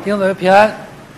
弟兄姊妹平安。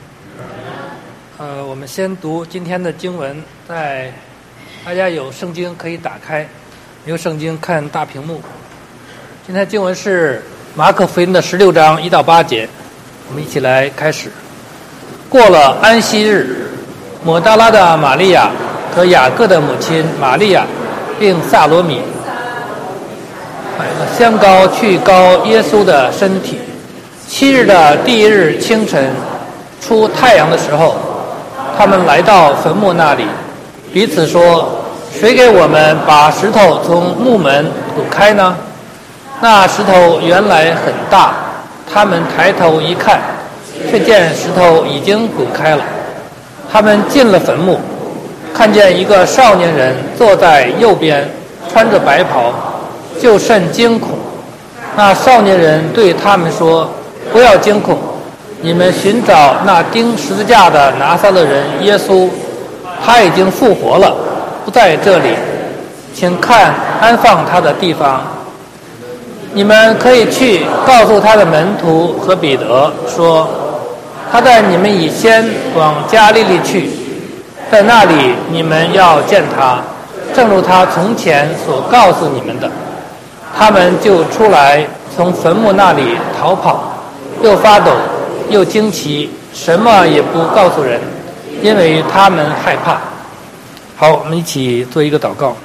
我们先读今天的经文，在大家有圣经可以打开，没有圣经看大屏幕。今天的经文是马可福音的16章1到8节，我们一起来开始。过了安息日，抹大拉的玛利亚和雅各的母亲玛利亚并撒罗米买了香膏去膏耶稣的身体。7日的第1日清晨，出太阳的时候，他们来到坟墓那里，彼此说：谁给我们把石头从墓门滚开呢？那石头原来很大，他们抬头一看，却见石头已经滚开了。他们进了坟墓，看见一个少年人坐在右边，穿着白袍，就甚惊恐。那少年人对他们说：不要惊恐，你们寻找那钉十字架的拿撒勒人耶稣，他已经复活了，不在这里，请看安放他的地方。你们可以去告诉他的门徒和彼得说，他在你们以先往加利利去，在那里你们要见他，正如他从前所告诉你们的。他们就出来，从坟墓那里逃跑，又发抖又惊奇，什么也不告诉人，因为他们害怕。好，我们一起做一个祷告。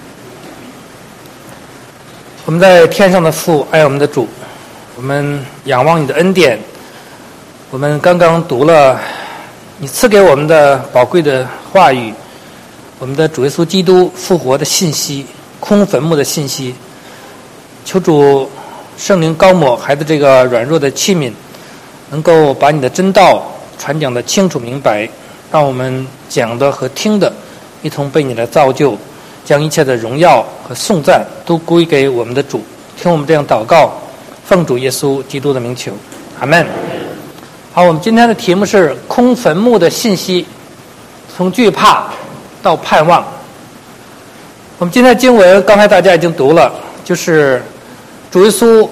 我们在天上的父，爱我们的主，我们仰望你的恩典。我们刚刚读了你赐给我们的宝贵的话语，我们的主耶稣基督复活的信息，空坟墓的信息。求主圣灵高抹孩子这个软弱的器皿，能够把你的真道传讲得清楚明白，让我们讲的和听的一同被你来造就，将一切的荣耀和颂赞都归给我们的主。听我们这样祷告，奉主耶稣基督的名求，阿们。好，我们今天的题目是空坟墓的信息，从惧怕到盼望。我们今天的经文刚才大家已经读了，就是主耶稣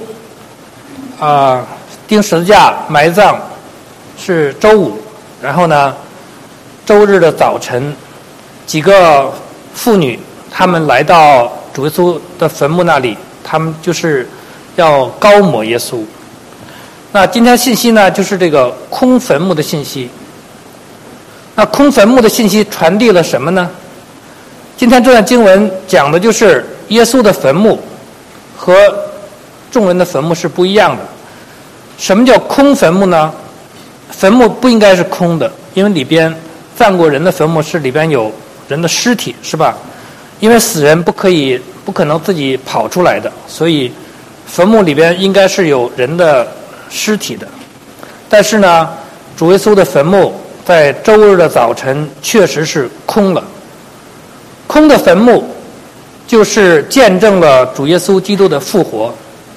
钉十字架埋葬是周五，然后呢周日的早晨，几个妇女她们来到主耶稣的坟墓那里，她们就是要膏抹耶稣。那今天信息呢，就是这个空坟墓的信息。那空坟墓的信息传递了什么呢？今天这段经文讲的就是耶稣的坟墓和众人的坟墓是不一样的。什么叫空坟墓呢？坟墓不应该是空的，因为里边葬过人的坟墓是里边有人的尸体，是吧？因为死人不可能自己跑出来的，所以坟墓里边应该是有人的尸体的。但是呢，主耶稣的坟墓在周日的早晨确实是空了。空的坟墓就是见证了主耶稣基督的复活。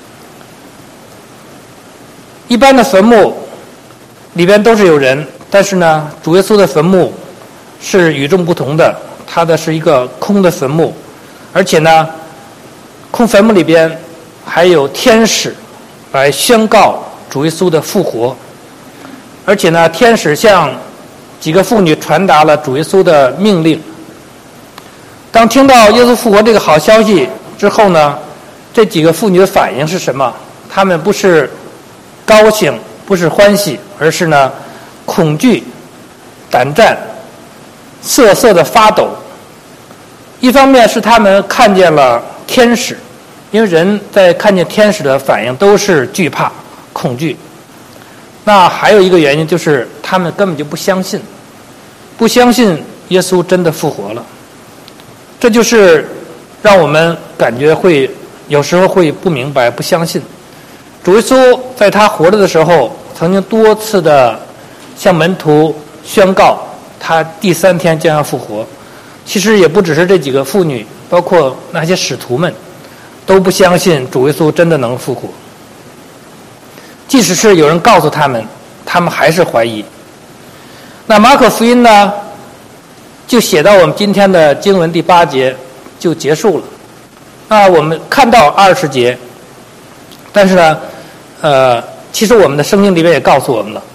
一般的坟墓里边都是有人，但是呢，主耶稣的坟墓是与众不同的，它的是一个空的坟墓，而且呢，空坟墓里边还有天使来宣告主耶稣的复活，而且呢，天使向几个妇女传达了主耶稣的命令。当听到耶稣复活这个好消息之后呢，这几个妇女的反应是什么？她们不是高兴，不是欢喜，而是呢恐惧、胆战、瑟瑟的发抖。一方面是他们看见了天使，因为人在看见天使的反应都是惧怕、恐惧。那还有一个原因就是他们根本就不相信耶稣真的复活了。这就是让我们感觉有时候会不明白、不相信。主耶稣在他活着的时候，曾经多次的向门徒宣告他第3天将要复活。其实也不只是这几个妇女，包括那些使徒们都不相信主耶稣真的能复活。即使是有人告诉他们，他们还是怀疑。那马可福音呢，就写到我们今天的经文第8节就结束了。那我们看到20节，但是呢其实我们的圣经里面也告诉我们了，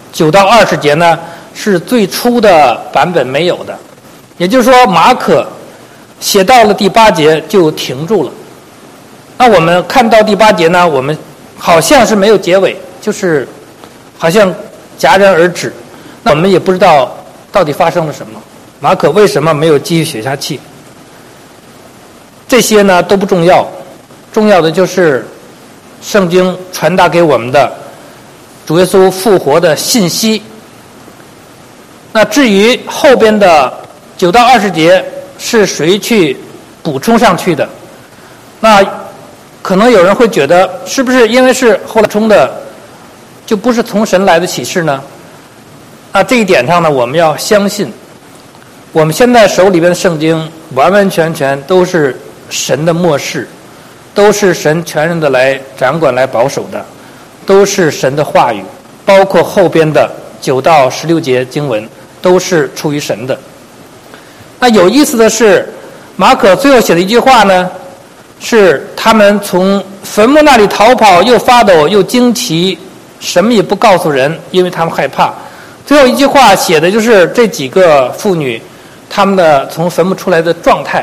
9到20节呢是最初的版本没有的，也就是说马可写到了第8节就停住了。那我们看到第8节呢，我们好像是没有结尾，就是好像戛然而止。那我们也不知道到底发生了什么，马可为什么没有继续写下去？这些呢都不重要，重要的就是圣经传达给我们的主耶稣复活的信息。那至于后边的9到20节是谁去补充上去的，那可能有人会觉得是不是因为是后来充的就不是从神来的启示呢？那这一点上呢，我们要相信我们现在手里边的圣经完完全全都是神的默示，都是神全然的来掌管来保守的，都是神的话语，包括后边的9到16节经文都是出于神的。那有意思的是，马可最后写的一句话呢，是他们从坟墓那里逃跑，又发抖又惊奇，什么也不告诉人，因为他们害怕。最后一句话写的就是这几个妇女他们的从坟墓出来的状态，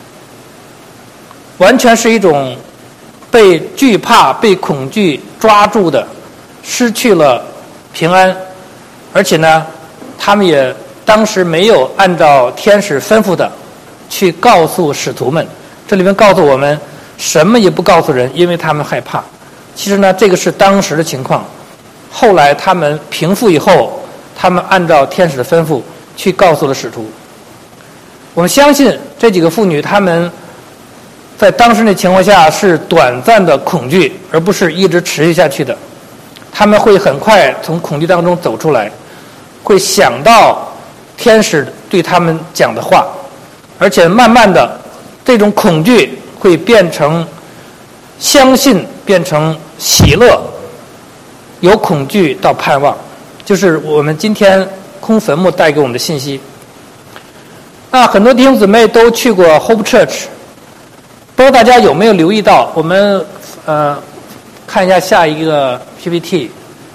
完全是一种被惧怕被恐惧抓住的，失去了平安，而且呢他们也当时没有按照天使吩咐的去告诉使徒们。这里面告诉我们什么也不告诉人，因为他们害怕。其实呢这个是当时的情况，后来他们平复以后，他们按照天使的吩咐去告诉了使徒。我们相信这几个妇女她们在当时的情况下是短暂的恐惧，而不是一直持续下去的。他们会很快从恐惧当中走出来，会想到天使对他们讲的话，而且慢慢的这种恐惧会变成相信，变成喜乐，由恐惧到盼望，就是我们今天空坟墓带给我们的信息。那很多弟兄姊妹都去过 Hope Church， 不知道大家有没有留意到，我们看一下下一个 PPT，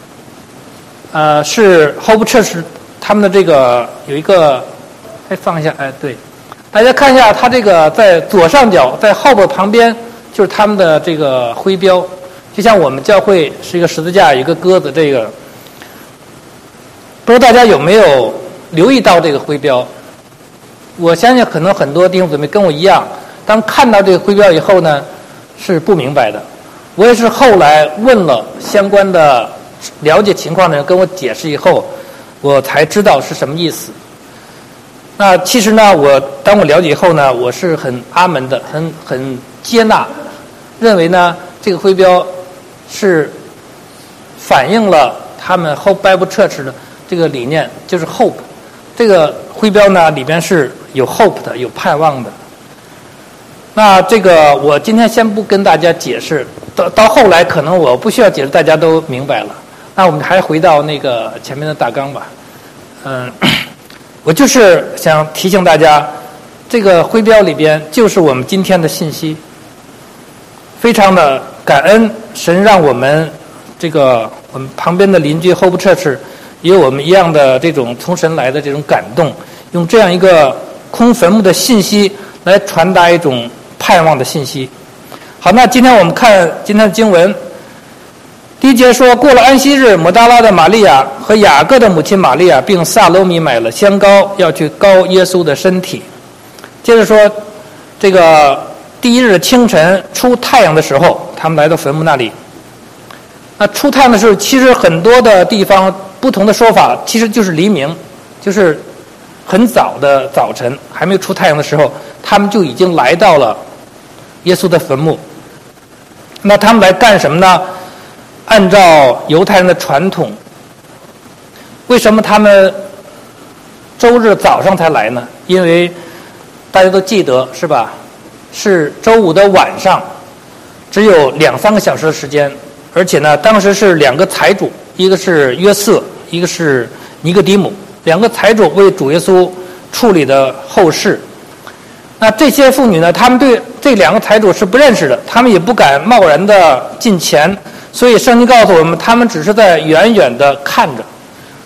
是 Hope Church 他们的这个有一个，放一下，对，大家看一下，它这个在左上角，在后边旁边就是他们的这个徽标，就像我们教会是一个十字架，有一个鸽子，这个不知道大家有没有留意到这个徽标？我相信可能很多弟兄姊妹跟我一样，当看到这个徽标以后呢，是不明白的。我也是后来问了相关的了解情况的人跟我解释以后，我才知道是什么意思。那其实呢，当我了解以后呢，我是很阿门的，很接纳，认为呢这个徽标是反映了他们 Hope Bible Church 的这个理念，就是 Hope。这个徽标呢里边是有 Hope 的，有盼望的。那这个我今天先不跟大家解释，到后来可能我不需要解释，大家都明白了。那我们还回到那个前面的大纲吧。我就是想提醒大家，这个徽标里边就是我们今天的信息。非常的感恩神让我们我们旁边的邻居 Hope Church 也有我们一样的这种从神来的这种感动，用这样一个空坟墓的信息来传达一种盼望的信息。好，那今天我们看今天的经文。第一节说，过了安息日，抹大拉的玛利亚和雅各的母亲玛利亚并撒罗米买了香膏，要去膏耶稣的身体。接着说，这个第一日清晨出太阳的时候，他们来到坟墓那里。那出太阳的时候，其实很多的地方不同的说法，其实就是黎明，就是很早的早晨，还没有出太阳的时候，他们就已经来到了耶稣的坟墓。那他们来干什么呢？按照犹太人的传统，为什么他们周日早上才来呢？因为大家都记得是吧？是周五的晚上，只有2-3个小时的时间，而且呢，当时是2个财主，一个是约瑟，一个是尼哥底母，2个财主为主耶稣处理的后事。那这些妇女呢，他们对这2个财主是不认识的，他们也不敢贸然的进前，所以圣经告诉我们，他们只是在远远的看着，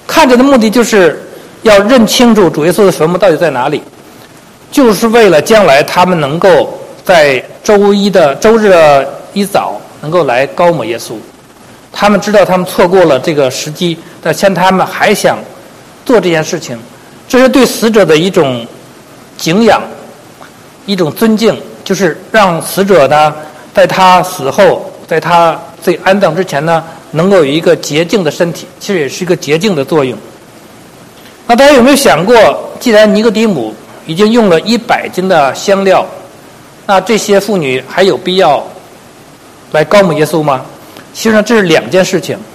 看着的目的就是要认清楚主耶稣的坟墓到底在哪里，就是为了将来他们能够在周日的一早能够来膏抹耶稣。他们知道他们错过了这个时机，但现在他们还想做这件事情，这是对死者的一种敬仰，一种尊敬，就是让死者呢在他死后，在他最安葬之前呢，能够有一个洁净的身体，其实也是一个洁净的作用。那大家有没有想过，既然尼哥底母已经用了100斤的香料，那这些妇女还有必要来膏抹耶稣吗？其实呢，这是2件事情。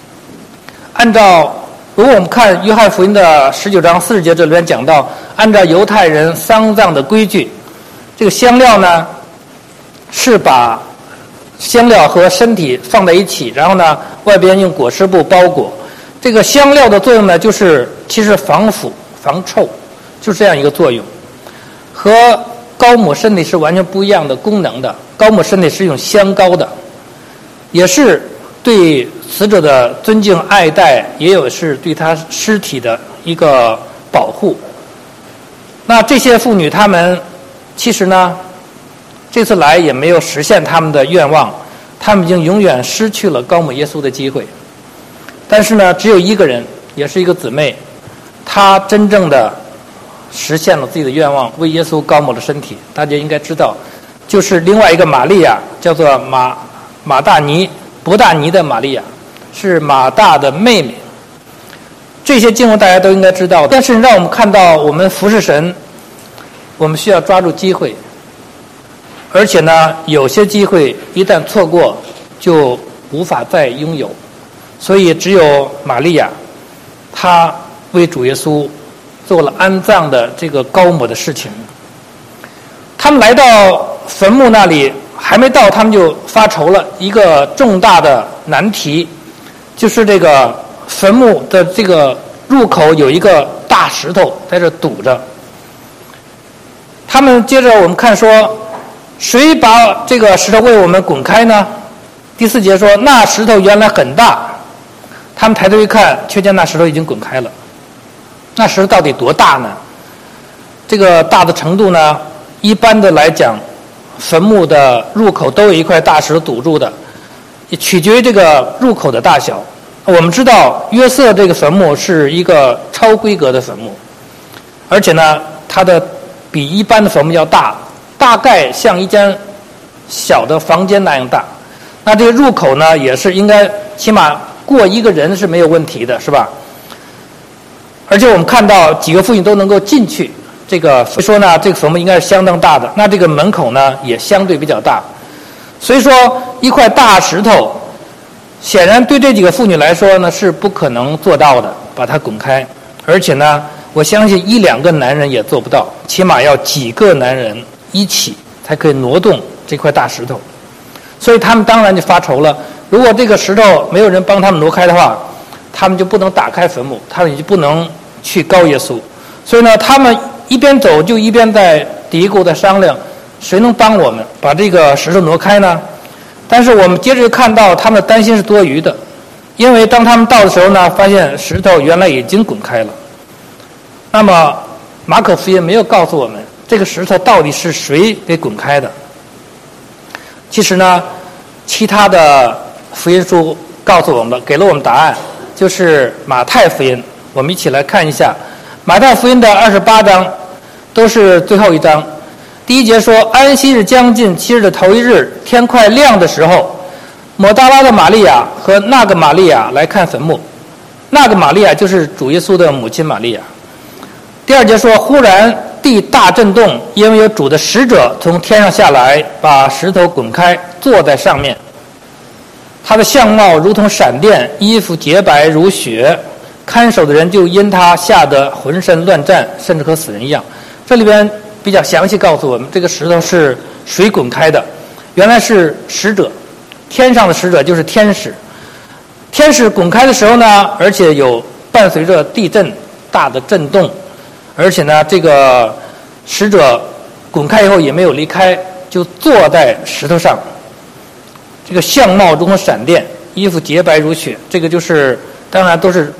如果我们看约翰福音的19章40节，这里面讲到，按照犹太人丧葬的规矩，这个香料呢是把香料和身体放在一起，然后呢外边用裹尸布包裹。这个香料的作用呢，就是其实防腐防臭，就是这样一个作用，和膏抹身体是完全不一样的功能的。膏抹身体是用香膏的，也是对死者的尊敬爱戴，也有是对他尸体的一个保护。那这些妇女她们其实呢这次来也没有实现他们的愿望，他们已经永远失去了膏抹耶稣的机会。但是呢，只有一个人，也是一个姊妹，她真正的实现了自己的愿望，为耶稣膏抹了身体。大家应该知道，就是另外一个玛利亚，叫做伯大尼的玛利亚，是马大的妹妹。这些经文大家都应该知道，但是让我们看到，我们服侍神，我们需要抓住机会，而且呢，有些机会一旦错过，就无法再拥有。所以只有玛利亚，她为主耶稣做了安葬的这个膏抹的事情。他们来到坟墓那里，还没到，他们就发愁了。一个重大的难题，就是这个坟墓的这个入口有一个大石头在这堵着。他们接着我们看说，谁把这个石头为我们滚开呢？第4节说，那石头原来很大。他们抬头一看，却见那石头已经滚开了。那石头到底多大呢？这个大的程度呢，一般的来讲，坟墓的入口都有一块大石头堵住的，也取决于这个入口的大小。我们知道约瑟这个坟墓是一个超规格的坟墓，而且呢，它的比一般的坟墓要大，大概像一间小的房间那样大。那这个入口呢，也是应该起码过一个人是没有问题的，是吧？而且我们看到几个妇女都能够进去，所以说呢，这个坟墓应该是相当大的。那这个门口呢，也相对比较大。所以说，一块大石头，显然对这几个妇女来说呢，是不可能做到的，把它滚开。而且呢，我相信1-2个男人也做不到，起码要几个男人一起才可以挪动这块大石头。所以他们当然就发愁了。如果这个石头没有人帮他们挪开的话，他们就不能打开坟墓，他们也就不能去膏耶稣。所以呢，他们一边走就一边在嘀咕，在商量，谁能帮我们把这个石头挪开呢？但是我们接着就看到他们的担心是多余的，因为当他们到的时候呢，发现石头原来已经滚开了。那么马可福音没有告诉我们这个石头到底是谁给滚开的。其实呢，其他的福音书告诉我们，给了我们答案，就是马太福音。我们一起来看一下马太福音的28章，都是最后一章。第1节说，安息日将近7日的头1日，天快亮的时候，抹大拉的玛利亚和那个玛利亚来看坟墓。那个玛利亚就是主耶稣的母亲玛利亚。第2节说，忽然地大震动，因为有主的使者从天上下来，把石头滚开，坐在上面。他的相貌如同闪电，衣服洁白如雪，看守的人就因他吓得浑身乱颤，甚至和死人一样。这里边比较详细告诉我们，这个石头是谁滚开的？原来是使者，天上的使者就是天使。天使滚开的时候呢，而且有伴随着地震大的震动，而且呢，这个使者滚开以后也没有离开，就坐在石头上。这个相貌如同闪电，衣服洁白如雪，这个就是当然都是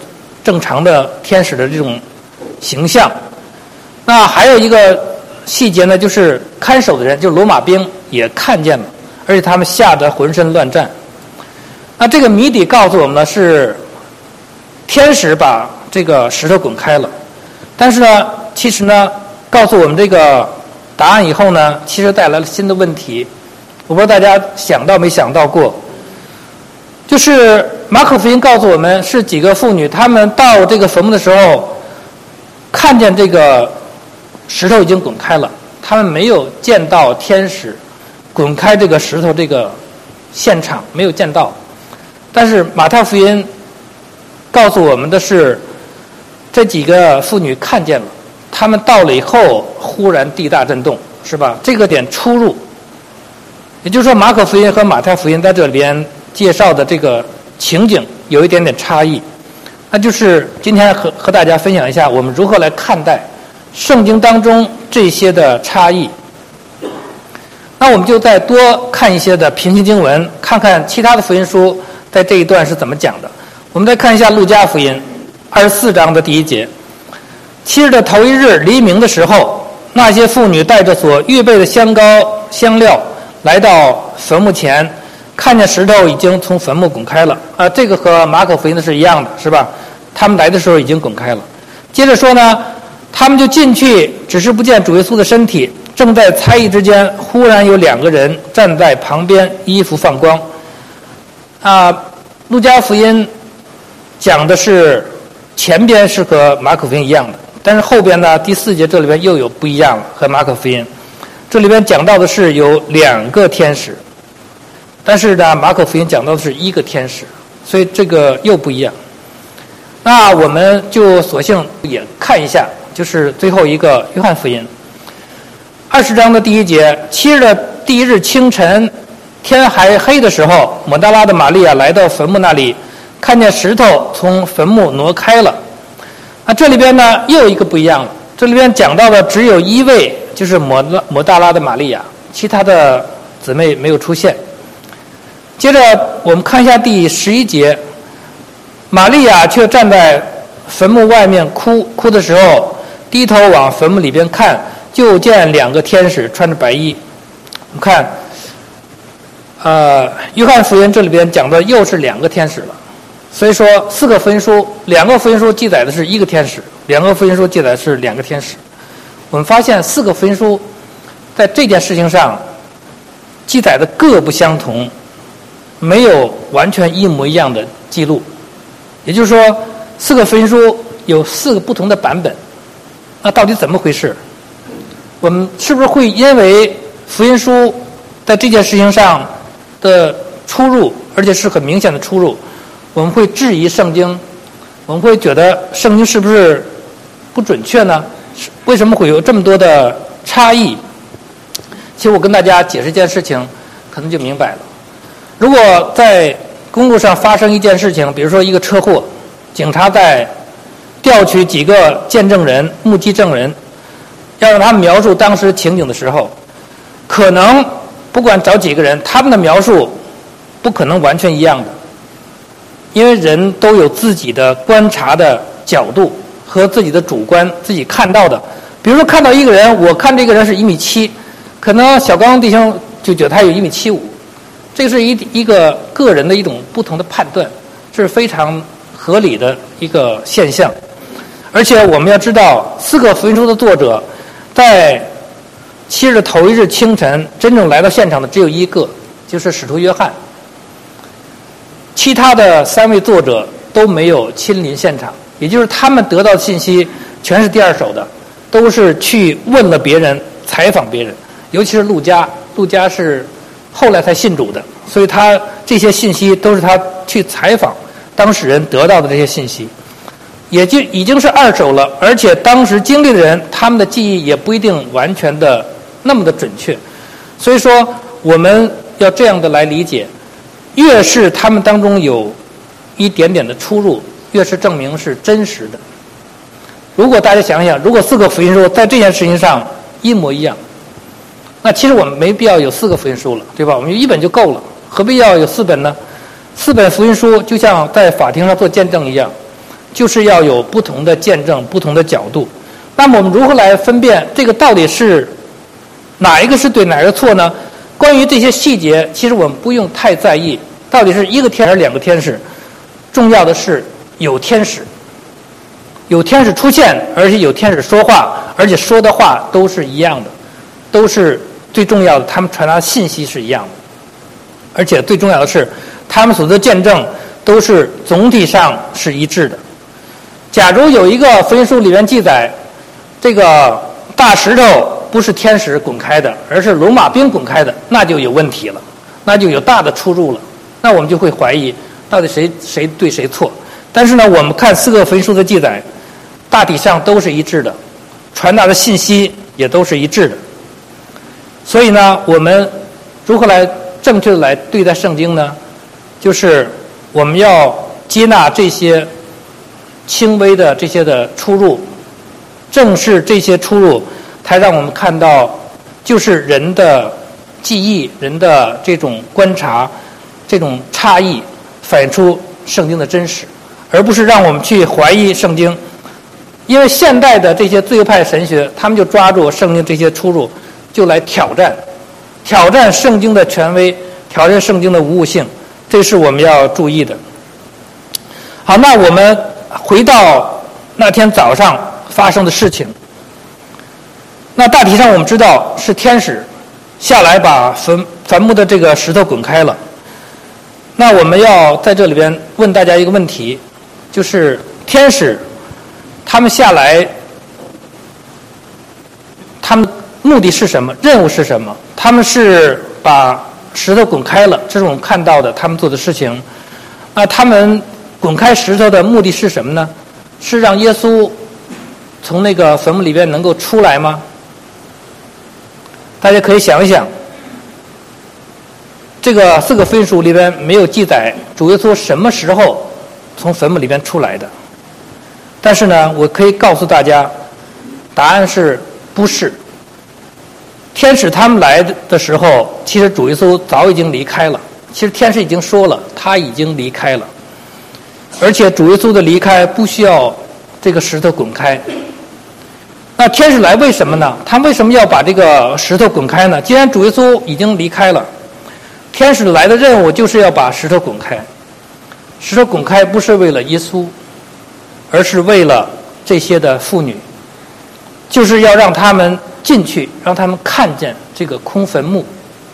正常的天使的这种形象。那还有一个细节呢，就是看守的人，就是罗马兵也看见了，而且他们吓得浑身乱颤。那这个谜底告诉我们呢，是天使把这个石头滚开了，但是呢，其实呢，告诉我们这个答案以后呢，其实带来了新的问题。我不知道大家想到没想到过，就是马可福音告诉我们，是几个妇女，她们到这个坟墓的时候，看见这个石头已经滚开了，她们没有见到天使滚开这个石头这个现场，没有见到。但是马太福音告诉我们的是，这几个妇女看见了，她们到了以后，忽然地大震动，是吧？这个点出入，也就是说，马可福音和马太福音在这里边介绍的这个情景有一点点差异。那就是今天和大家分享一下，我们如何来看待圣经当中这些的差异。那我们就再多看一些的平行经文，看看其他的福音书在这一段是怎么讲的。我们再看一下路加福音24章的第1节：7日的头一日黎明的时候，那些妇女带着所预备的香膏香料来到坟墓前，看见石头已经从坟墓滚开了。这个和马可福音的是一样的，是吧？他们来的时候已经滚开了。接着说呢，他们就进去，只是不见主耶稣的身体。正在猜疑之间，忽然有2个人站在旁边，衣服放光。路加福音讲的是前边是和马可福音一样的，但是后边呢，第4节这里边又有不一样了，和马可福音这里边讲到的是有2个天使，但是呢，马可福音讲到的是1个天使，所以这个又不一样。那我们就索性也看一下，就是最后一个约翰福音20章的第1节：7日的第1日清晨，天还黑的时候，抹大拉的玛利亚来到坟墓那里，看见石头从坟墓挪开了。那这里边呢又有一个不一样了，这里边讲到的只有1位，就是抹大拉的玛利亚，其他的姊妹没有出现。接着我们看一下第11节，玛利亚却站在坟墓外面哭的时候，低头往坟墓里边看，就见2个天使穿着白衣。我们看约翰福音这里边讲的又是2个天使了，所以说4个福音书，2个福音书记载的是1个天使，2个福音书记载的是2个天使。我们发现4个福音书在这件事情上记载的各不相同，没有完全一模一样的记录。也就是说4个福音书有4个不同的版本，那到底怎么回事？我们是不是会因为福音书在这件事情上的出入，而且是很明显的出入，我们会质疑圣经，我们会觉得圣经是不是不准确呢？为什么会有这么多的差异？其实我跟大家解释一件事情，可能就明白了。如果在公路上发生一件事情，比如说一个车祸，警察在调取几个见证人、目击证人，要让他们描述当时情景的时候，可能不管找几个人，他们的描述不可能完全一样的，因为人都有自己的观察的角度和自己的主观，自己看到的。比如说看到一个人，我看这个人是1.7米，可能小刚弟兄就觉得他有1.75米，这是一个个人的一种不同的判断，这是非常合理的一个现象。而且我们要知道，4个福音书的作者在7日的头一日清晨真正来到现场的只有1个，就是使徒约翰。其他的3位作者都没有亲临现场，也就是他们得到的信息全是第二手的，都是去问了别人，采访别人。尤其是路加是后来才信主的，所以他这些信息都是他去采访当事人得到的这些信息，也就已经是二手了。而且当时经历的人，他们的记忆也不一定完全的那么的准确。所以说我们要这样的来理解，越是他们当中有一点点的出入，越是证明是真实的。如果大家想想，如果4个福音书在这件事情上一模一样，那其实我们没必要有4个福音书了，对吧？我们1本就够了，何必要有4本呢？4本福音书就像在法庭上做见证一样， 就是要有不同的见证、不同的角度。那么我们如何来分辨这个到底是哪一个是对，哪一个错呢？关于这些细节，其实我们不用太在意，到底是一个天使还是两个天使。重要的是有天使，有天使出现，而且有天使说话，而且说的话都是一样的，都是最重要的，他们传达的信息是一样的。而且最重要的是，他们所做的见证都是总体上是一致的。假如有一个福音书里面记载，这个大石头不是天使滚开的，而是罗马兵滚开的，那就有问题了，那就有大的出入了。那我们就会怀疑到底谁对谁错。但是呢，我们看4个福音书的记载，大体上都是一致的，传达的信息也都是一致的。所以呢，我们如何来正确的来对待圣经呢？就是我们要接纳这些轻微的这些的出入，正是这些出入才让我们看到，就是人的记忆、人的这种观察、这种差异反映出圣经的真实，而不是让我们去怀疑圣经。因为现代的这些自由派神学，他们就抓住圣经这些出入，就来挑战圣经的权威，挑战圣经的无误性，这是我们要注意的。好，那我们回到那天早上发生的事情。那大体上我们知道是天使下来把坟墓的这个石头滚开了。那我们要在这里边问大家一个问题，就是天使他们下来，他们目的是什么？任务是什么？他们是把石头滚开了，这是我们看到的他们做的事情。那他们滚开石头的目的是什么呢？是让耶稣从那个坟墓里边能够出来吗？大家可以想一想，这个4个福音书里边没有记载主耶稣什么时候从坟墓里边出来的。但是呢，我可以告诉大家，答案是不是。天使他们来的时候，其实主耶稣早已经离开了。其实天使已经说了，他已经离开了。而且主耶稣的离开不需要这个石头滚开。那天使来为什么呢？他为什么要把这个石头滚开呢？既然主耶稣已经离开了，天使来的任务就是要把石头滚开。石头滚开不是为了耶稣，而是为了这些的妇女，就是要让他们进去，让他们看见这个空坟墓。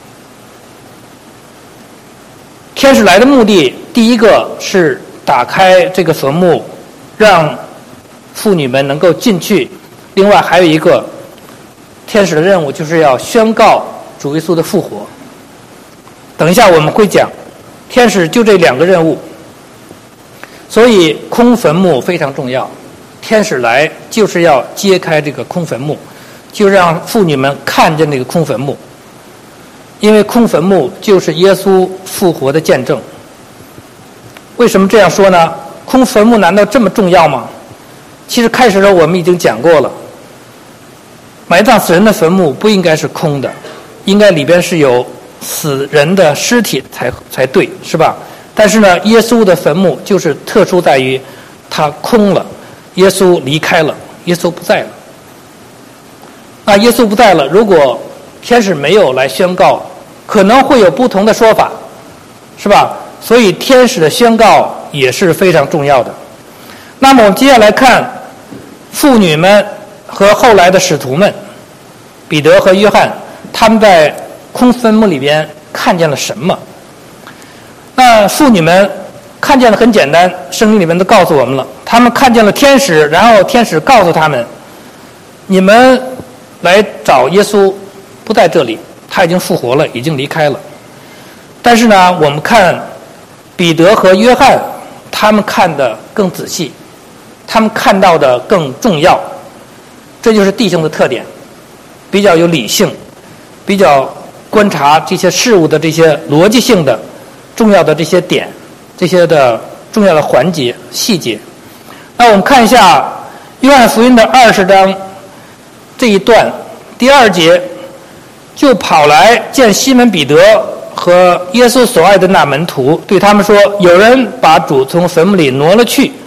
天使来的目的，第一个是打开这个坟墓，让妇女们能够进去。另外还有一个天使的任务，就是要宣告主耶稣的复活。等一下我们会讲，天使就这2个任务。所以空坟墓非常重要，天使来就是要揭开这个空坟墓，就让妇女们看见这个空坟墓。因为空坟墓就是耶稣复活的见证。为什么这样说呢？空坟墓难道这么重要吗？其实开始的时候我们已经讲过了，埋葬死人的坟墓不应该是空的，应该里边是有死人的尸体才对，是吧？但是呢，耶稣的坟墓就是特殊在于它空了，耶稣离开了，耶稣不在了。那耶稣不在了，如果天使没有来宣告，可能会有不同的说法，是吧？所以天使的宣告也是非常重要的。那么我们接下来看妇女们和后来的使徒们，彼得和约翰，他们在空坟墓里边看见了什么？那妇女们看见的很简单，圣经里面都告诉我们了，他们看见了天使，然后天使告诉他们，你们来找耶稣不在这里，他已经复活了，已经离开了。但是呢，我们看彼得和约翰，他们看得更仔细，他们看到的更重要。这就是弟兄的特点，比较有理性，比较观察这些事物的这些逻辑性的重要的这些点，这些的重要的环节细节。那我们看一下约翰福音的20章这一段第2节，就跑来见西门彼得和耶稣所爱的那门徒，对他们说，有人把主从坟墓里挪了去，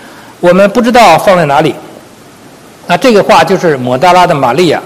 我们不知道放在哪里。那这个话就是抹大拉的玛利亚。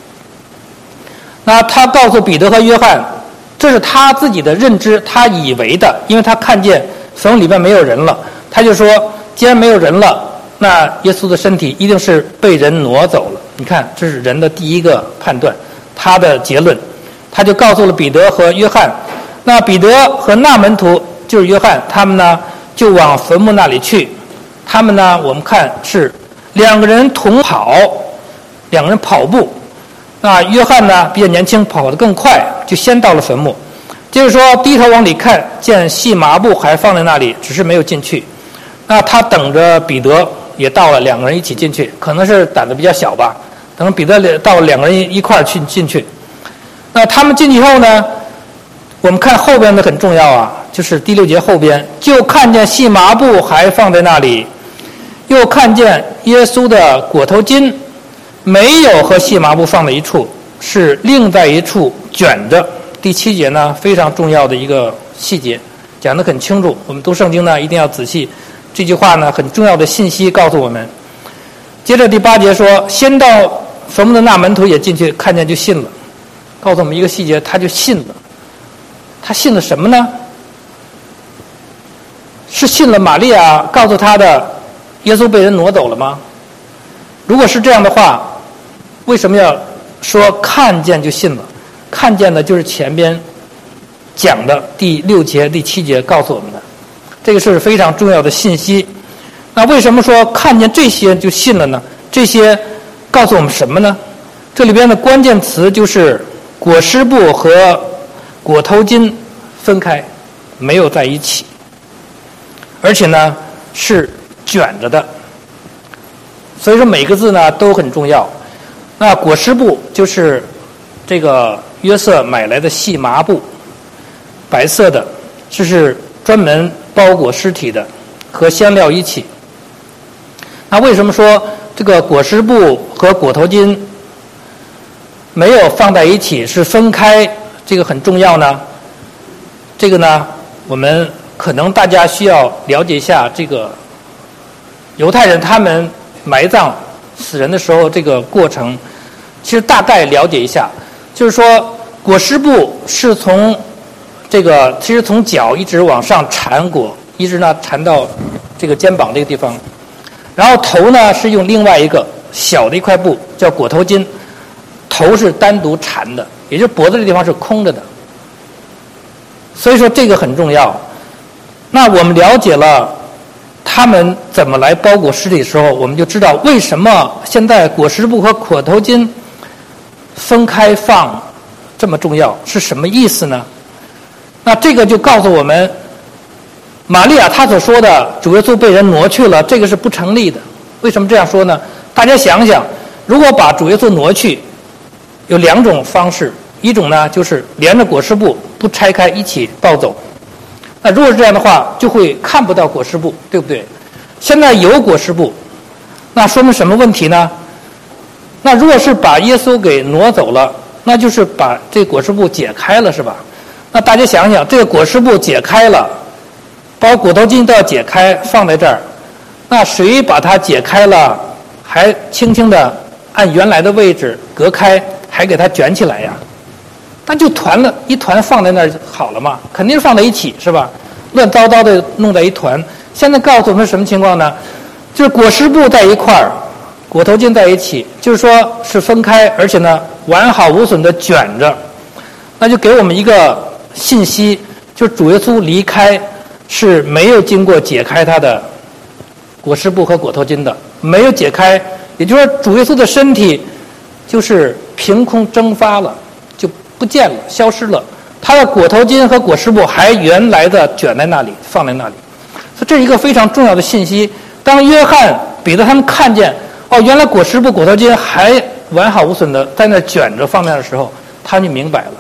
那他告诉彼得和约翰，这是他自己的认知，他以为的，因为他看见坟里面没有人了，他就说既然没有人了，那耶稣的身体一定是被人挪走了。你看，这是人的第一个判断，他的结论，他就告诉了彼得和约翰。那彼得和那门徒就是约翰，他们呢就往坟墓那里去。他们呢，我们看是两个人同跑，两个人跑步。那约翰呢比较年轻，跑得更快，就先到了坟墓。就是说低头往里看，见细麻布还放在那里，只是没有进去。那他等着彼得也到了，两个人一起进去，可能是胆子比较小吧，等彼得到了，两个人一块儿进去。那他们进去后呢，我们看后边的很重要啊，就是第6节后边，就看见细麻布还放在那里，又看见耶稣的裹头巾没有和细麻布放在一处，是另在一处卷着。第7节呢非常重要的一个细节，讲得很清楚，我们读圣经呢一定要仔细。这句话呢很重要的信息告诉我们。接着第8节说，先到坟墓的那门徒也进去，看见就信了，告诉我们一个细节，他就信了。他信了什么呢？是信了玛利亚告诉他的耶稣被人挪走了吗？如果是这样的话，为什么要说看见就信了？看见的就是前边讲的第6节、第7节告诉我们的，这个是非常重要的信息。那为什么说看见这些就信了呢？这些告诉我们什么呢？这里边的关键词就是裹尸布和裹头巾分开，没有在一起，而且呢是卷着的。所以说每个字呢都很重要。那裹尸布就是这个约瑟买来的细麻布，白色的，这是专门包裹尸体的，和香料一起。那为什么说这个裹尸布和裹头巾没有放在一起，是分开，这个很重要呢？这个呢我们可能大家需要了解一下，这个犹太人他们埋葬死人的时候这个过程，其实大概了解一下，就是说裹尸布是从这个其实从脚一直往上缠裹，一直呢缠到这个肩膀这个地方，然后头呢是用另外一个小的一块布叫裹头巾，头是单独缠的，也就是脖子这地方是空着的。所以说这个很重要。那我们了解了他们怎么来包裹尸体的时候，我们就知道为什么现在裹尸布和裹头巾分开放这么重要，是什么意思呢？那这个就告诉我们，玛利亚她所说的主耶稣被人挪去了，这个是不成立的。为什么这样说呢？大家想想，如果把主耶稣挪去，有2种方式，一种呢就是连着裹尸布不拆开一起抱走。那如果是这样的话，就会看不到裹尸布，对不对？现在有裹尸布，那说明什么问题呢？那如果是把耶稣给挪走了，那就是把这裹尸布解开了，是吧？那大家想想，这个裹尸布解开了，包括裹头巾都要解开放在这儿，那谁把它解开了，还轻轻的按原来的位置隔开，还给它卷起来呀？那就一团放在那儿好了嘛，肯定是放在一起，是吧？乱糟糟的弄在一团。现在告诉我们什么情况呢？就是裹尸布在一块儿，裹头巾在一起，就是说是分开，而且呢完好无损的卷着。那就给我们一个信息，就是主耶稣离开是没有经过解开他的裹尸布和裹头巾的，没有解开，也就是说主耶稣的身体就是凭空蒸发了，就不见了，消失了。他的裹头巾和裹尸布还原来的卷在那里，放在那里。所以这是一个非常重要的信息。当约翰、彼得他们看见原来裹尸布、裹头巾还完好无损的在那卷着放在那的时候，他就明白了，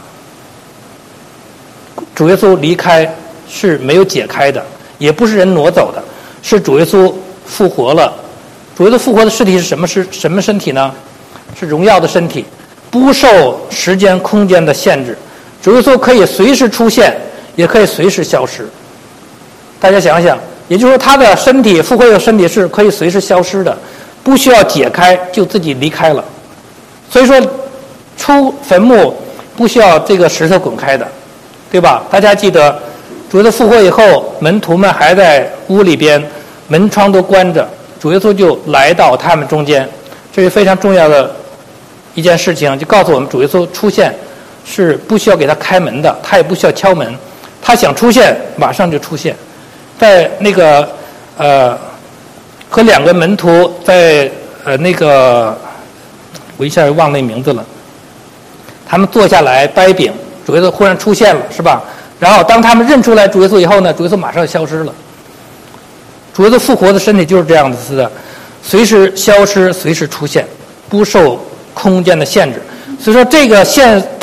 主耶稣离开是没有解开的，也不是人挪走的，是主耶稣复活了。主耶稣复活的尸体是什么身体呢？是荣耀的身体，不受时间空间的限制。主耶稣可以随时出现，也可以随时消失。大家想想， 也就是说他的身体复活的身体是可以随时消失的，不需要解开就自己离开了。所以说出坟墓不需要这个石头滚开的，对吧？大家记得主耶稣复活以后，门徒们还在屋里边，门窗都关着，主耶稣就来到他们中间，这是非常重要的一件事情，就告诉我们主耶稣出现是不需要给他开门的，他也不需要敲门，他想出现马上就出现。在那个和两个门徒在那个我一下就忘那名字了，他们坐下来掰饼，主耶稣忽然出现了，是吧？然后当他们认出来主耶稣以后呢，主耶稣马上消失了。主耶稣复活的身体就是这样子的，随时消失，随时出现，不受空间的限制。所以说这个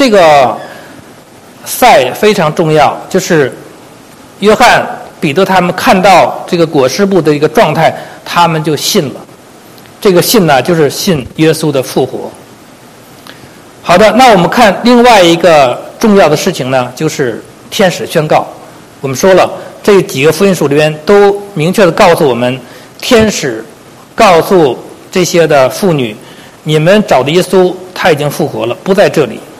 赛非常重要，就是约翰、彼得他们看到这个裹尸布的一个状态，他们就信了。这个信呢，就是信耶稣的复活。好的，那我们看另外一个重要的事情呢，就是天使宣告。我们说了，这几个福音书里边都明确的告诉我们，天使告诉这些的妇女，你们找的耶稣他已经复活了，不在这里。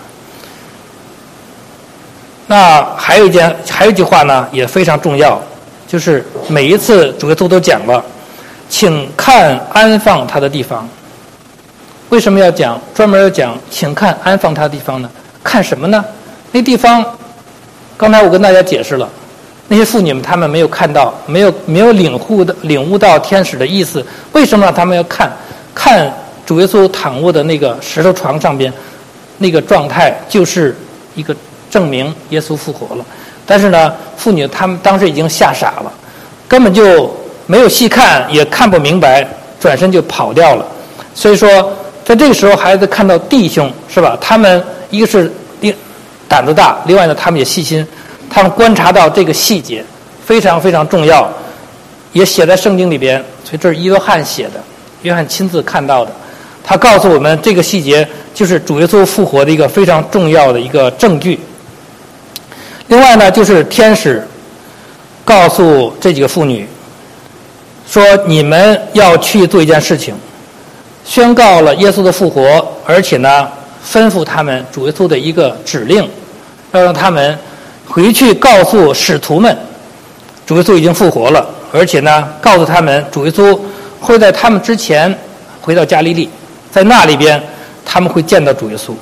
那还有一句话呢，也非常重要，就是每一次主耶稣都讲了，请看安放他的地方。为什么要讲专门要讲请看安放他的地方呢？看什么呢？那地方刚才我跟大家解释了，那些妇女们她们没有看到，没有领悟到天使的意思。为什么他们要看主耶稣躺卧的那个石头床上边那个状态，就是一个证明耶稣复活了。但是呢，妇女她们当时已经吓傻了，根本就没有细看，也看不明白，转身就跑掉了。所以说在这个时候孩子看到弟兄，是吧？他们一个是胆子大，另外呢他们也细心，他们观察到这个细节非常非常重要，也写在圣经里边。所以这是约翰写的，约翰亲自看到的，他告诉我们这个细节就是主耶稣复活的一个非常重要的一个证据。另外呢，就是天使告诉这几个妇女说，你们要去做一件事情，宣告了耶稣的复活，而且呢吩咐他们主耶稣的一个指令，要让他们回去告诉使徒们主耶稣已经复活了，而且呢告诉他们主耶稣会在他们之前回到加利利，在那里边他们会见到主耶稣。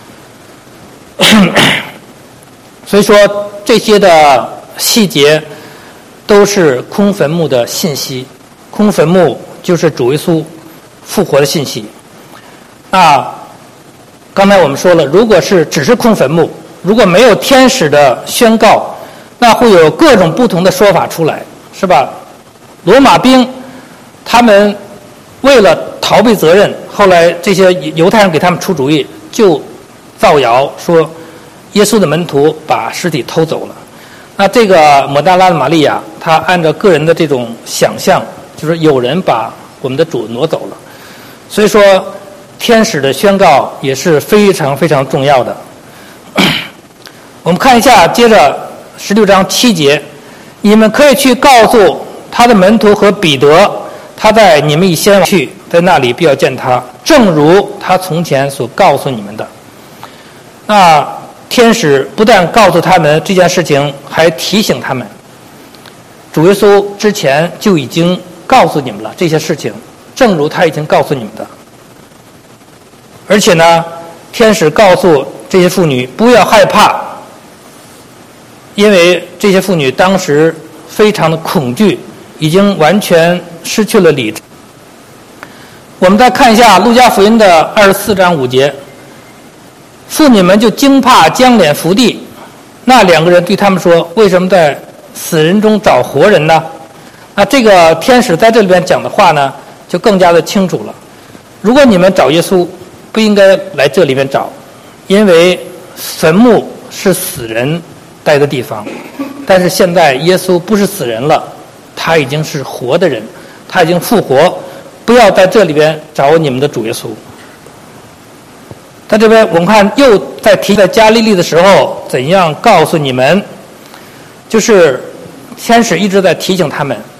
所以说这些的细节都是空坟墓的信息，空坟墓就是主耶稣复活的信息。那刚才我们说了，如果是只是空坟墓，如果没有天使的宣告，那会有各种不同的说法出来，是吧？罗马兵他们为了逃避责任，后来这些犹太人给他们出主意，就造谣说耶稣的门徒把尸体偷走了。那这个抹大拉的玛利亚，她按照个人的这种想象，就是有人把我们的主挪走了。所以说天使的宣告也是非常非常重要的。我们看一下，接着16章7节，你们可以去告诉他的门徒和彼得，他在你们以先去，在那里必要见他，正如他从前所告诉你们的。那天使不但告诉他们这件事情，还提醒他们，主耶稣之前就已经告诉你们了这些事情，正如他已经告诉你们的。而且呢，天使告诉这些妇女不要害怕，因为这些妇女当时非常的恐惧，已经完全失去了理智。我们再看一下路加福音的24章5节，妇女们就惊怕，将脸伏地。那两个人对他们说，为什么在死人中找活人呢？那这个天使在这里边讲的话呢，就更加的清楚了。如果你们找耶稣，不应该来这里边找，因为坟墓是死人待的地方，但是现在耶稣不是死人了，他已经是活的人，他已经复活，不要在这里边找你们的主耶稣。在这边我们看又在提在加利利的时候怎样告诉你们，就是天使一直在提醒他们，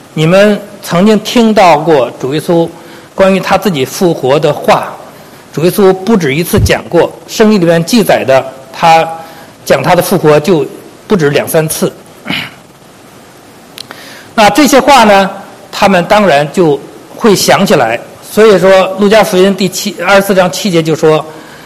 你们曾经听到过主耶稣关于他自己复活的话，主耶稣不止一次讲过，圣经里面记载的他讲他的复活就不止2-3次。那这些话呢，他们当然就会想起来。所以说路加福音24章7节就说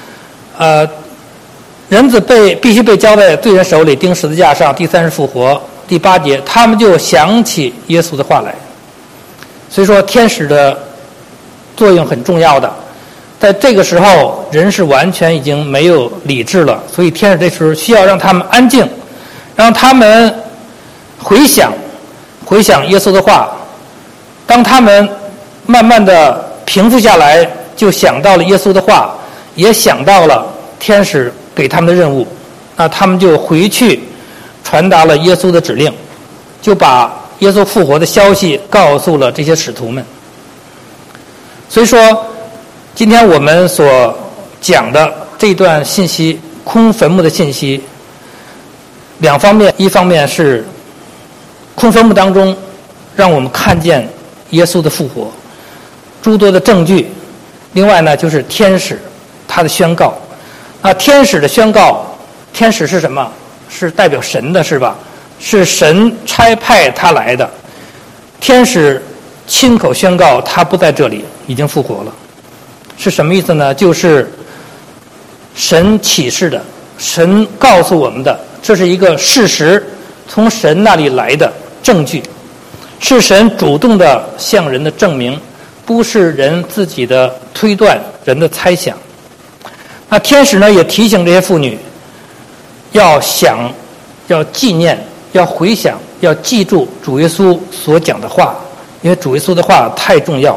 人子必须被交在罪人手里，钉十字架上，第3日复活。第8节他们就想起耶稣的话来。所以说天使的作用很重要的，在这个时候人是完全已经没有理智了，所以天使这时候需要让他们安静，让他们回想耶稣的话。当他们慢慢的平复下来，就想到了耶稣的话，也想到了天使给他们的任务，那他们就回去传达了耶稣的指令，就把耶稣复活的消息告诉了这些使徒们。所以说今天我们所讲的这段信息，空坟墓的信息2方面，一方面是空坟墓当中让我们看见耶稣的复活诸多的证据，另外呢就是天使他的宣告。那天使的宣告，天使是什么？是代表神的，是吧？是神差派他来的。天使亲口宣告他不在这里，已经复活了。是什么意思呢？就是神启示的，神告诉我们的，这是一个事实，从神那里来的证据，是神主动的向人的证明，不是人自己的推断，人的猜想。那天使呢也提醒这些妇女要想，要纪念，要回想，要记住主耶稣所讲的话，因为主耶稣的话太重要。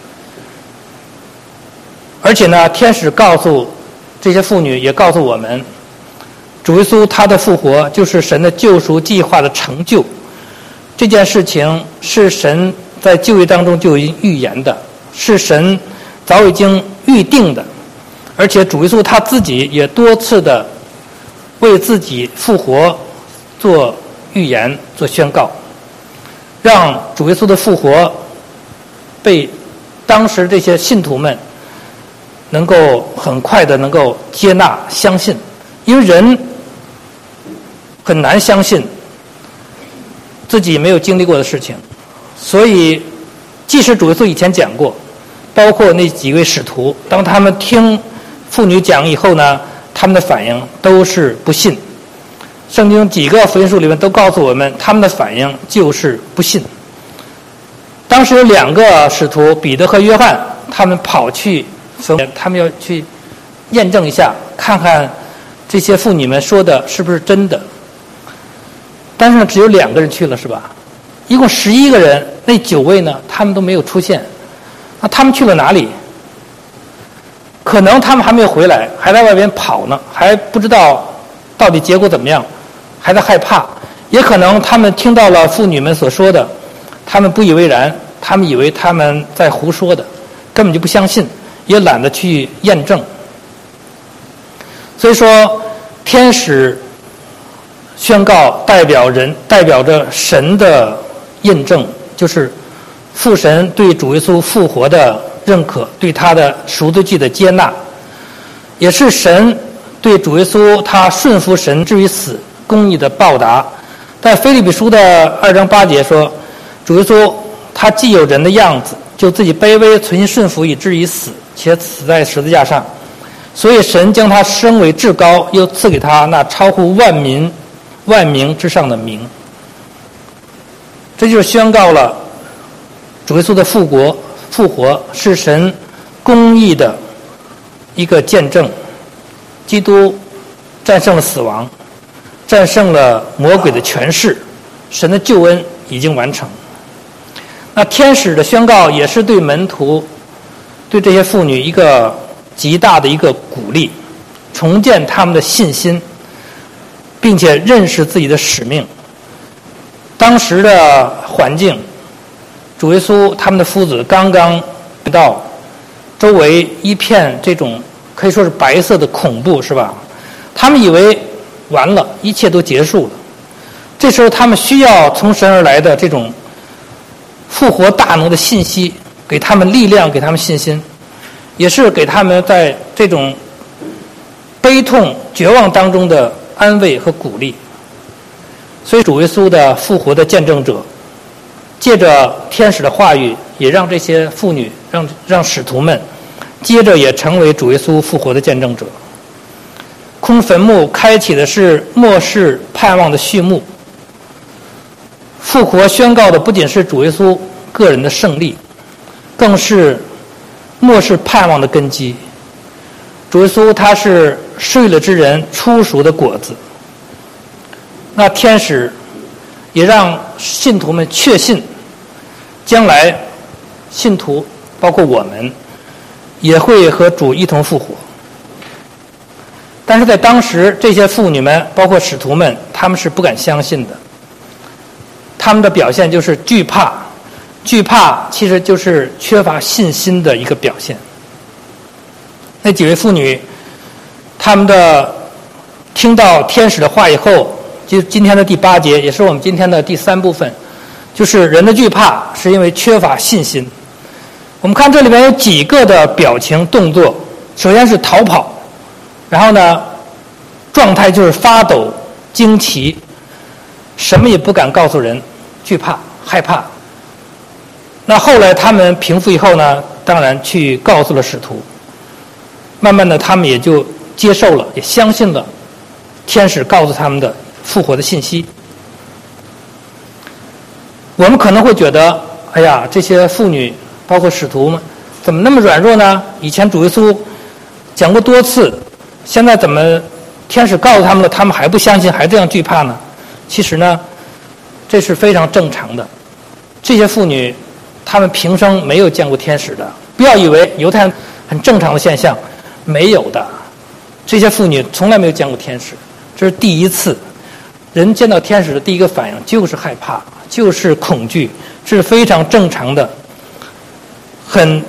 而且呢，天使告诉这些妇女，也告诉我们，主耶稣他的复活就是神的救赎计划的成就。这件事情是神在旧约当中就已经预言的，是神早已经预定的，而且主耶稣他自己也多次的为自己复活做预言、做宣告，让主耶稣的复活被当时这些信徒们能够很快的能够接纳、相信。因为人很难相信自己没有经历过的事情，所以即使主耶稣以前讲过，包括那几位使徒，当他们听妇女讲以后呢，他们的反应都是不信。圣经几个福音书里面都告诉我们，他们的反应就是不信。当时有2个使徒，彼得和约翰，他们跑去他们要去验证一下，看看这些妇女们说的是不是真的。但是呢，只有2个人去了，是吧？一共11个人，那9位呢，他们都没有出现。那他们去了哪里？可能他们还没有回来，还在外边跑呢，还不知道到底结果怎么样，还在害怕。也可能他们听到了妇女们所说的，他们不以为然，他们以为他们在胡说的，根本就不相信，也懒得去验证。所以说天使宣告代表着神的印证，就是父神对主耶稣复活的认可，对他的赎罪祭的接纳，也是神对主耶稣他顺服神至于死公义的报答。在腓立比书的2章8节说，主耶稣他既有人的样子，就自己卑微存心顺服以至于死，且死在十字架上，所以神将他升为至高，又赐给他那超乎万名之上的名。这就是宣告了主耶稣的复活是神公义的一个见证。基督战胜了死亡，战胜了魔鬼的权势，神的救恩已经完成。那天使的宣告也是对门徒，对这些妇女一个极大的一个鼓励，重建他们的信心，并且认识自己的使命。当时的环境，主耶稣他们的夫子刚刚到，周围一片这种可以说是白色的恐怖，是吧？他们以为完了，一切都结束了。这时候他们需要从神而来的这种复活大能的信息，给他们力量，给他们信心，也是给他们在这种悲痛绝望当中的安慰和鼓励。所以主耶稣的复活的见证者，借着天使的话语，也让这些妇女，让使徒们接着也成为主耶稣复活的见证者。空坟墓开启的是末世盼望的序幕，复活宣告的不仅是主耶稣个人的胜利，更是末世盼望的根基。主耶稣他是睡了之人初熟的果子，那天使也让信徒们确信，将来信徒包括我们也会和主一同复活。但是在当时，这些妇女们包括使徒们，他们是不敢相信的，他们的表现就是惧怕，惧怕其实就是缺乏信心的一个表现。那几位妇女，他们的听到天使的话以后，就今天的第8节，也是我们今天的第3部分，就是人的惧怕是因为缺乏信心。我们看这里面有几个的表情动作，首先是逃跑，然后呢状态就是发抖惊奇，什么也不敢告诉人，惧怕害怕。那后来他们平复以后呢，当然去告诉了使徒，慢慢的他们也就接受了，也相信了天使告诉他们的复活的信息。我们可能会觉得，哎呀，这些妇女包括使徒们怎么那么软弱呢？以前主耶稣讲过多次，现在怎么天使告诉他们了，他们还不相信，还这样惧怕呢？其实呢，这是非常正常的。这些妇女他们平生没有见过天使的，不要以为犹太人很正常的现象，没有的。这些妇女从来没有见过天使，这是第一次。人见到天使的第一个反应就是害怕，就是恐惧，这是非常正常的，很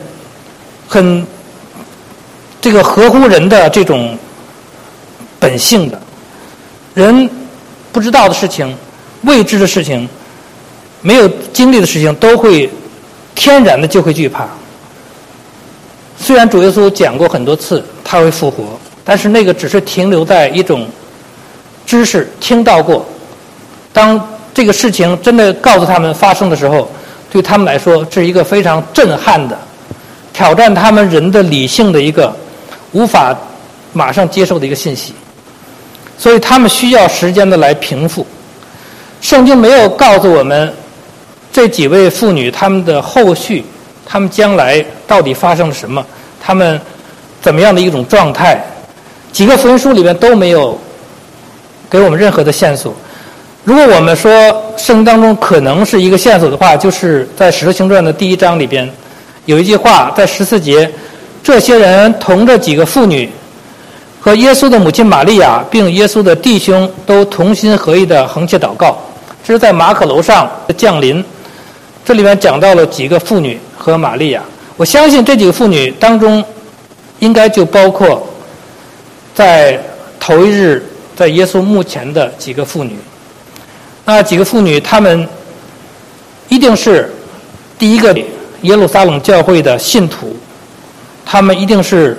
这个合乎人的这种本性的。人不知道的事情，未知的事情，没有经历的事情，都会天然的就会惧怕。虽然主耶稣讲过很多次他会复活，但是那个只是停留在一种知识，听到过。当这个事情真的告诉他们发生的时候，对他们来说这是一个非常震撼的，挑战他们人的理性的一个无法马上接受的一个信息。所以他们需要时间的来平复。圣经没有告诉我们这几位妇女他们的后续，他们将来到底发生了什么，他们怎么样的一种状态，几个福音书里面都没有给我们任何的线索。如果我们说圣经当中可能是一个线索的话，就是在使徒行传的第1章里边有一句话，在14节，这些人同着几个妇女和耶稣的母亲玛利亚并耶稣的弟兄都同心合意的横切祷告。这是在马可楼上的降临，这里面讲到了几个妇女和玛利亚。我相信这几个妇女当中应该就包括在头一日在耶稣墓前的几个妇女。那几个妇女她们一定是第一个耶路撒冷教会的信徒，她们一定是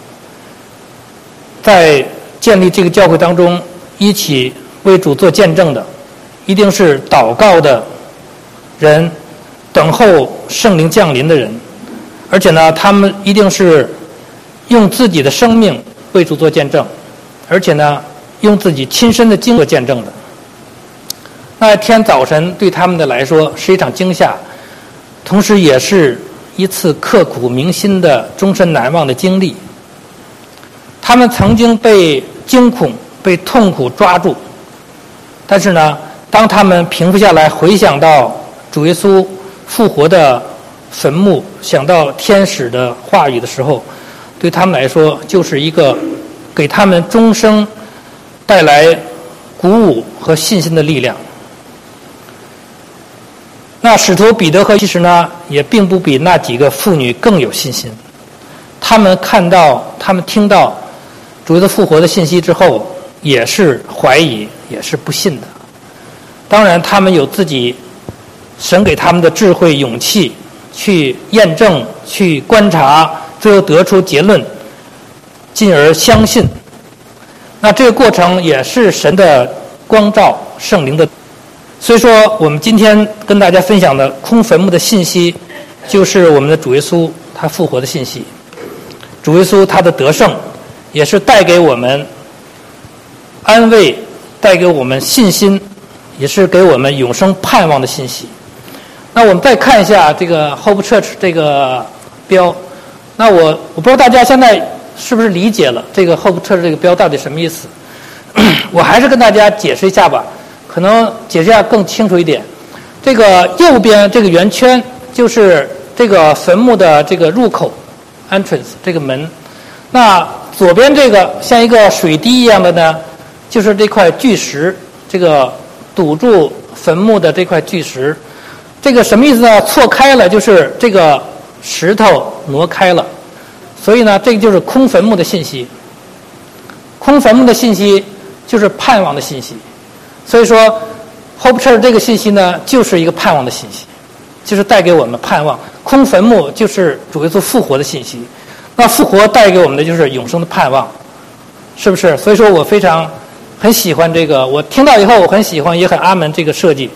在建立这个教会当中一起为主做见证的，一定是祷告的人，等候圣灵降临的人。而且呢，他们一定是用自己的生命为主做见证，而且呢用自己亲身的经历做见证的。那天早晨对他们的来说是一场惊吓，同时也是一次刻骨铭心的终身难忘的经历。他们曾经被惊恐被痛苦抓住，但是呢当他们平复下来，回想到主耶稣复活的坟墓，想到天使的话语的时候，对他们来说就是一个给他们终生带来鼓舞和信心的力量。那使徒彼得和其实呢也并不比那几个妇女更有信心，他们看到他们听到主耶稣复活的信息之后也是怀疑，也是不信的。当然他们有自己神给他们的智慧、勇气，去验证、去观察，最后得出结论，进而相信。那这个过程也是神的光照、圣灵的。所以说，我们今天跟大家分享的空坟墓的信息，就是我们的主耶稣他复活的信息。主耶稣他的得胜，也是带给我们安慰，带给我们信心，也是给我们永生盼望的信息。那我们再看一下这个 Hope Church 这个标。那我不知道大家现在是不是理解了这个 Hope Church 这个标到底什么意思？我还是跟大家解释一下吧，可能解释一下更清楚一点。这个右边这个圆圈就是这个坟墓的这个入口 entrance 这个门。那左边这个像一个水滴一样的呢，就是这块巨石，这个堵住坟墓的这块巨石。这个什么意思呢？错开了，就是这个石头挪开了。所以呢，这个就是空坟墓的信息。空坟墓的信息就是盼望的信息。所以说 Hope Church 这个信息呢，就是一个盼望的信息，就是带给我们盼望。空坟墓就是主耶稣复活的信息。那复活带给我们的就是永生的盼望，是不是？所以说我很喜欢这个，我听到以后我很喜欢，也很阿门这个设计。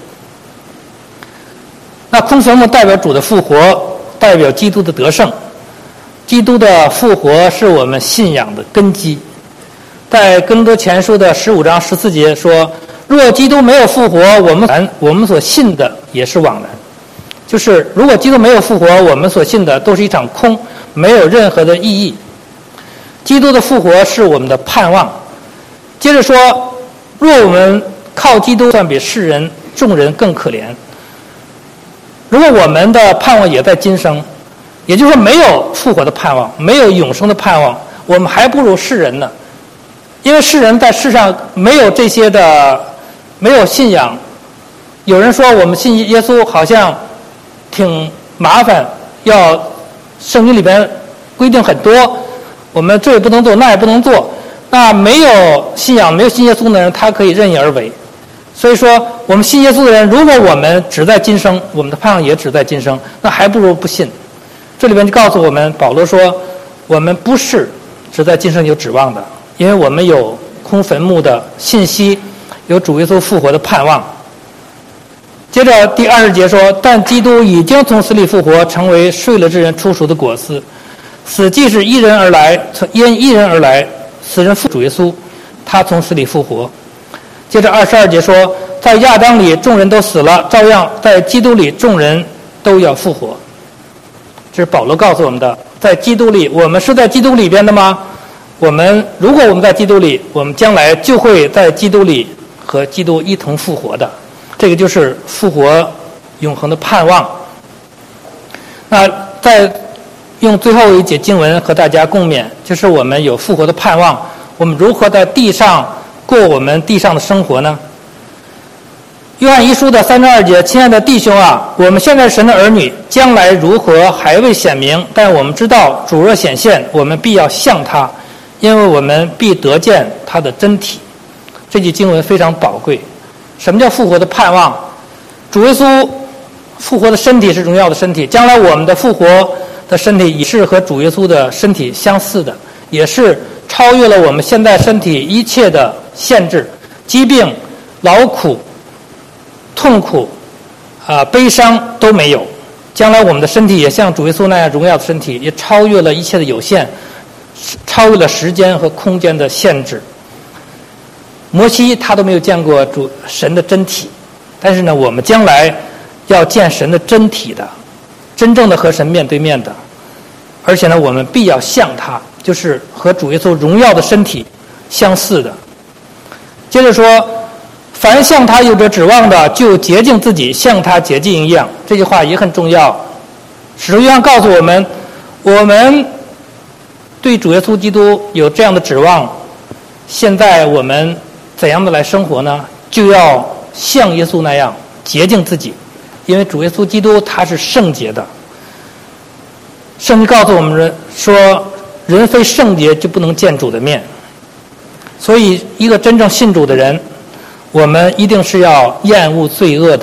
那空坟墓代表主的复活，代表基督的得胜。基督的复活是我们信仰的根基。在哥林多前书的15章14节说，若基督没有复活，我们所信的也是枉然。就是如果基督没有复活，我们所信的都是一场空，没有任何的意义。基督的复活是我们的盼望。接着说，若我们靠基督，算比世人众人更可怜。如果我们的盼望也在今生，也就是说没有复活的盼望，没有永生的盼望，我们还不如世人呢。因为世人在世上没有这些的，没有信仰。有人说我们信耶稣好像挺麻烦，要圣经里边规定很多，我们这也不能做，那也不能做。那没有信仰、没有信耶稣的人，他可以任意而为。所以说，我们信耶稣的人，如果我们只在今生，我们的盼望也只在今生，那还不如不信。这里边就告诉我们，保罗说，我们不是只在今生有指望的，因为我们有空坟墓的信息，有主耶稣复活的盼望。接着第20节说，但基督已经从死里复活，成为睡了之人初熟的果子。死既是一人而来，因一人而来，死人复主耶稣，他从死里复活。接着22节说，在亚当里众人都死了，照样在基督里众人都要复活。这是保罗告诉我们的，在基督里，我们是在基督里边的吗？如果我们在基督里，我们将来就会在基督里和基督一同复活的。这个就是复活永恒的盼望。那再用最后一节经文和大家共勉，就是我们有复活的盼望，我们如何在地上过我们地上的生活呢？约翰一书的3章2节，亲爱的弟兄啊，我们现在神的儿女，将来如何还未显明，但我们知道主若显现，我们必要像他，因为我们必得见他的真体。这句经文非常宝贵。什么叫复活的盼望？主耶稣复活的身体是荣耀的身体，将来我们的复活的身体也是和主耶稣的身体相似的，也是超越了我们现在身体一切的限制，疾病、劳苦、痛苦、悲伤都没有。将来我们的身体也像主耶稣那样荣耀的身体，也超越了一切的有限，超越了时间和空间的限制。摩西他都没有见过神的真体，但是呢，我们将来要见神的真体的，真正的和神面对面的，而且呢，我们必要像他，就是和主耶稣荣耀的身体相似的。接着说，凡向他有着指望的，就洁净自己，像他洁净一样。这句话也很重要。使徒约翰告诉我们，我们对主耶稣基督有这样的指望，现在我们怎样的来生活呢？就要像耶稣那样洁净自己，因为主耶稣基督他是圣洁的。圣经告诉我们说，人非圣洁就不能见主的面。所以一个真正信主的人，我们一定是要厌恶罪恶的，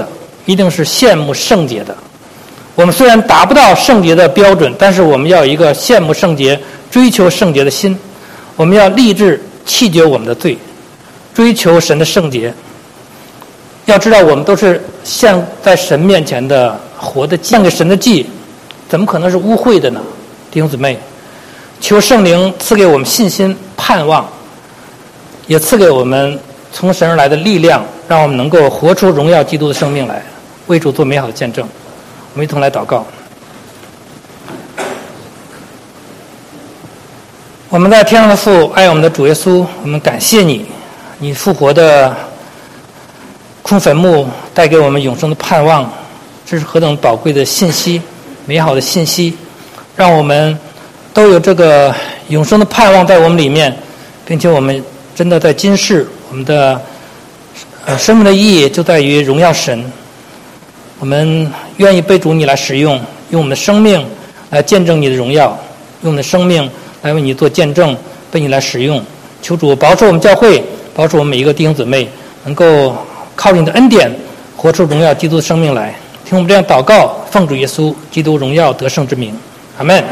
一定是羡慕圣洁的。我们虽然达不到圣洁的标准，但是我们要有一个羡慕圣洁、追求圣洁的心。我们要立志弃绝我们的罪，追求神的圣洁。要知道，我们都是献在神面前的活的献给神的祭，怎么可能是污秽的呢？弟兄姊妹，求圣灵赐给我们信心、盼望，也赐给我们从神而来的力量，让我们能够活出荣耀基督的生命来，为主做美好的见证。我们一同来祷告。我们在天上的父，爱我们的主耶稣，我们感谢你，你复活的空坟墓带给我们永生的盼望，这是何等宝贵的信息，美好的信息，让我们都有这个永生的盼望在我们里面，并且我们真的在今世，我们的生命的意义就在于荣耀神。我们愿意被主你来使用，用我们的生命来见证你的荣耀，用我们的生命来为你做见证，被你来使用。求主保守我们教会，保守我们每一个弟兄姊妹，能够靠着你的恩典活出荣耀基督的生命来。听我们这样祷告，奉主耶稣基督荣耀得胜之名，阿们。